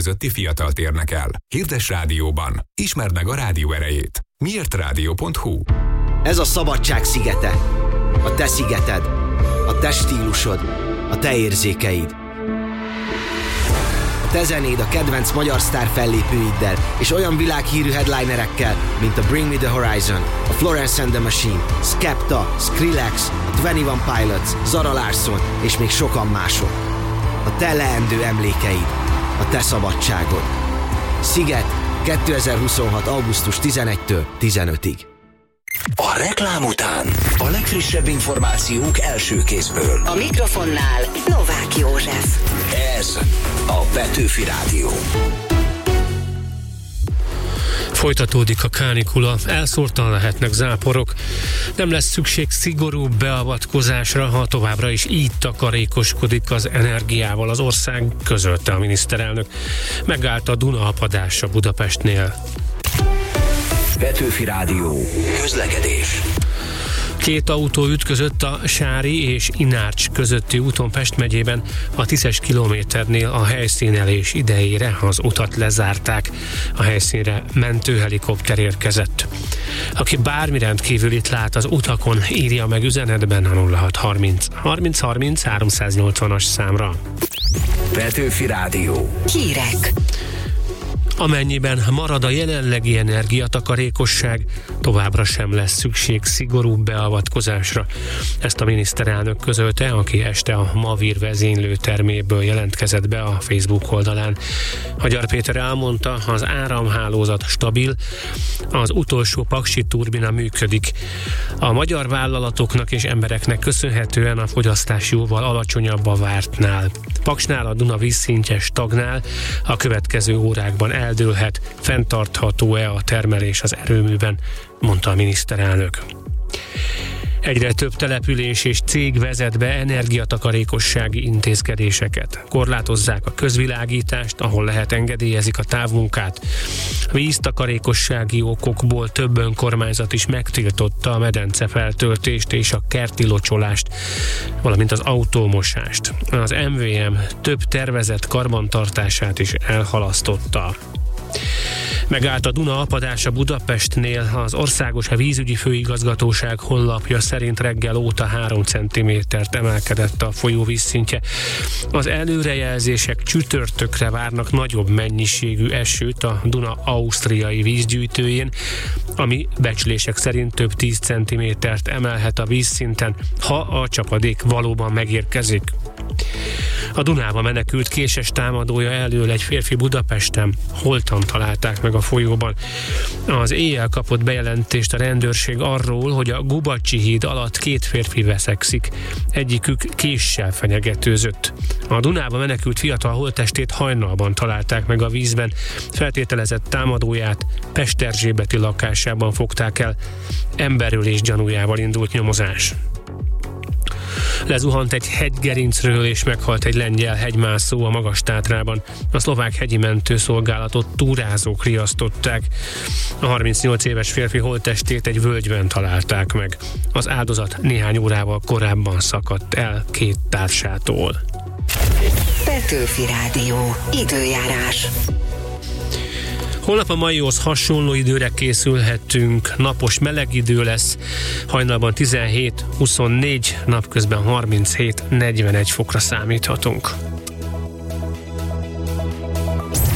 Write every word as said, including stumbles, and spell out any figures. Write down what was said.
közötti fiatalt érnek el. Hirdes rádióban. Ismerd meg a rádió erejét. miért rádió pont hu. Ez a szabadság szigete. A te szigeted. A te stílusod. A te érzékeid. A te zenéd a kedvenc magyar sztár fellépőiddel és olyan világhírű headlinerekkel, mint a Bring Me The Horizon, a Florence and the Machine, Skepta, Skrillex, a Twenty One Pilots, Zara Larsson és még sokan mások. A te leendő emlékeid. A te szabadságod. Sziget kétezer-huszonhat. augusztus tizenegyedikétől tizenötödiig. A reklám után a legfrissebb információk első kézből. A mikrofonnál Novák József. Ez a Petőfi Rádió. Folytatódik a kánikula, elszórtan lehetnek záporok. Nem lesz szükség szigorúbb beavatkozásra, ha továbbra is így takarékoskodik az energiával az ország, közölte a miniszterelnök. Megállt a Duna apadása Budapestnél. Petőfi Rádió. Közlekedés. Két autó ütközött a Sári és Inárcs közötti úton Pest megyében. A tízes kilométernél a helyszínelés idejére az utat lezárták. A helyszínre mentőhelikopter érkezett. Aki bármi rendkívülit lát az utakon, írja meg üzenetben a nulla hat harminc harminc harminc háromszáznyolcvanas számra. Petőfi Rádió. Hírek. Amennyiben marad a jelenlegi energiatakarékosság, továbbra sem lesz szükség szigorúbb beavatkozásra. Ezt a miniszterelnök közölte, aki este a Mavir vezénylő terméből jelentkezett be a Facebook oldalán. Magyar Péter elmondta, az áramhálózat stabil, az utolsó paksi turbina működik. A magyar vállalatoknak és embereknek köszönhetően a fogyasztás jóval alacsonyabb a vártnál. Paksnál a Duna vízszintje stagnál, a következő órákban eldőlhet, fenntartható-e a termelés az erőműben, mondta a miniszterelnök. Egyre több település és cég vezet be energiatakarékossági intézkedéseket. Korlátozzák a közvilágítást, ahol lehet engedélyezik a távmunkát. Víztakarékossági okokból több önkormányzat is megtiltotta a medencefeltöltést és a kerti locsolást, valamint az autómosást. Az em vé em több tervezett karbantartását is elhalasztotta. Megállt a Duna apadása Budapestnél. Az Országos Vízügyi Főigazgatóság honlapja szerint reggel óta három centimétert emelkedett a folyó vízszintje. Az előrejelzések csütörtökre várnak nagyobb mennyiségű esőt a Duna ausztriai vízgyűjtőjén, ami becslések szerint több tíz centimétert emelhet a vízszinten, ha a csapadék valóban megérkezik. A Dunába menekült késes támadója elől egy férfi Budapesten, holtan találták meg a folyóban. Az éjjel kapott bejelentést a rendőrség arról, hogy a Gubacsi híd alatt két férfi veszekszik. Egyikük késsel fenyegetőzött. A Dunába menekült fiatal holttestét hajnalban találták meg a vízben. Feltételezett támadóját Pesterzsébeti lakásában fogták el. Emberölés gyanújával indult nyomozás. Lezuhant egy hegygerincről és meghalt egy lengyel hegymászó a Magas-Tátrában. A szlovák hegyi mentőszolgálatot túrázók riasztották. A harmincnyolc éves férfi holttestét egy völgyben találták meg. Az áldozat néhány órával korábban szakadt el két társától. Petőfi Rádió. Időjárás. Holnap a maihoz hasonló időre készülhetünk, napos meleg idő lesz, hajnalban tizenhét huszonnégy, napközben harminchét negyvenegy fokra számíthatunk.